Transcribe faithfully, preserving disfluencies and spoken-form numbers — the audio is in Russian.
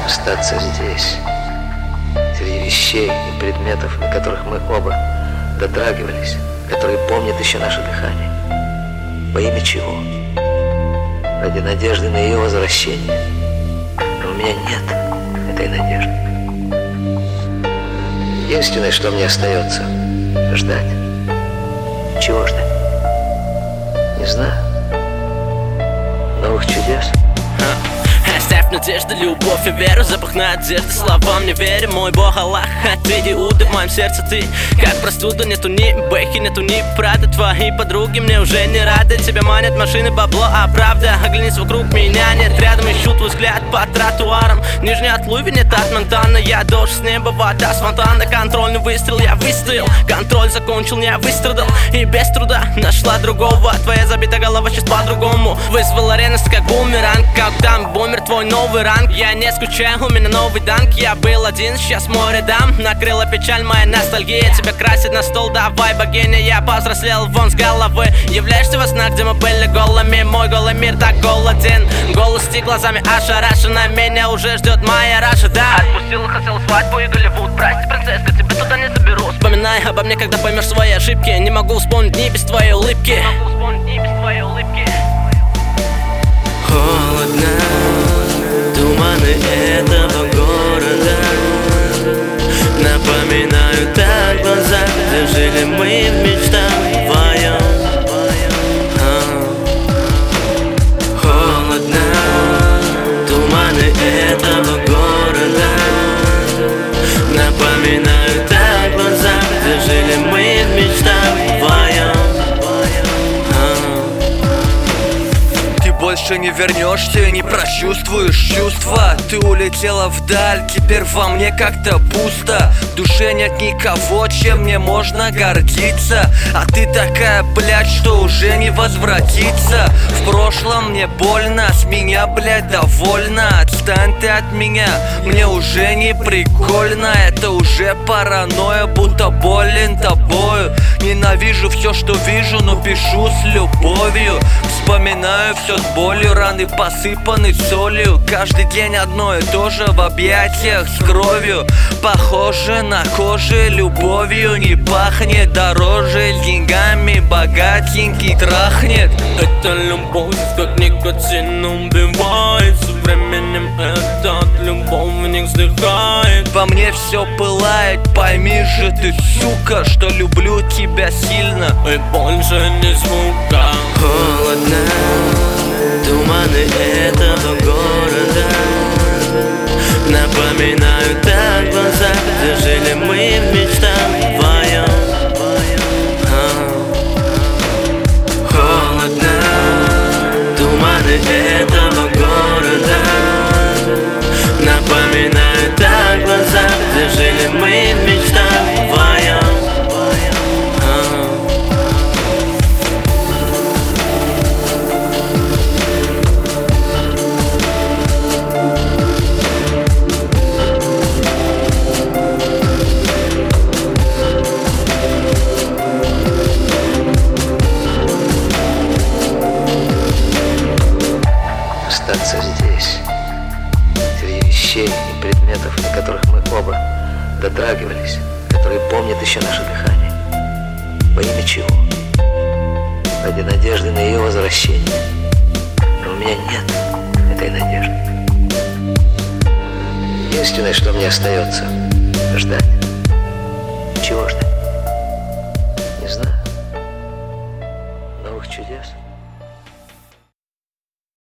остаться здесь, среди вещей и предметов, до которых мы оба дотрагивались, которые помнят еще наше дыхание. Во имя чего? Ради надежды на ее возвращение. Но у меня нет этой надежды. Единственное, что мне остается — ждать. Чего ждать? Не знаю. Новых чудес. Оставь надежду, любовь и веру, запах надежды, словам не верю. Мой Бог Аллах, ответь Иуда, в моем сердце ты как простуда. Нету ни бэхи, нету ни прада. Твои подруги мне уже не рады. Тебя манят машины, бабло, а правда. Оглянись вокруг, меня нет рядом. Ищу твой взгляд по тротуарам. Нижний от Луви, нет от Монтана. Я дождь с неба, вода с фонтана. Контрольный выстрел, я выстоял. Контроль закончил, я выстрадал. И без труда нашла другого. Твоя забитая голова сейчас по-другому вызвала ревность, как бумеранг. Как там бумер, твой новый ранг. Я не скучаю, у меня новый данк. Я был один, сейчас мой рядом. Накрыла печаль, моя ностальгия. Тебя красит на стол, давай, богиня. Я повзрослел вон с головы. Являешься во снах, где мы были голыми. Мой голый мир так голоден. Голости глазами ошарашена. Меня уже ждет моя Раша, да. Отпустила, хотела свадьбу и Голливуд. Прости, принцесска, тебя туда не заберу. Вспоминай обо мне, когда поймешь свои ошибки. Не могу вспомнить ни без твоей улыбки. Не могу вспомнить ни без твоей улыбки. Холодно, туманы этого города напоминают о глазах, где жили мы в мечтах вдвоем. Холодно, туманы этого города напоминают о глазах, где жили мы в мечтах вдвоем. Больше не вернешься, не прочувствуешь чувства. Ты улетела вдаль, теперь во мне как-то пусто. В душе нет никого, чем мне можно гордиться. А ты такая, блядь, что уже не возвратиться. В прошлом мне больно, с меня, блядь, довольно. Отстань ты от меня, мне уже не прикольно. Это уже паранойя, будто болен тобою. Ненавижу все, что вижу, но пишу с любовью. Вспоминаю все с болью, раны посыпаны солью. Каждый день одно и то же в объятиях с кровью. Похоже на коже, любовью не пахнет. Дороже деньгами, богатенький трахнет. Эта любовь как никотин убивает. Со временем этот любовник вздыхает. Во мне все пылает, пойми же ты, сука, что люблю тебя сильно. И больше не звука. Холодно, туманы этого города напоминают о глазах, где жили мы в мечтах вдвоем. Холодно, туманы этого города напоминают о глазах, где жили мы в мечтах вдвоем. Остаться здесь, среди вещей и предметов, до которых мы оба дотрагивались, которые помнят еще наше дыхание. Во имя чего? Ради надежды на ее возвращение. Но у меня нет этой надежды. Единственное, что мне остается — ждать. Чего ждать? Не знаю. Новых чудес.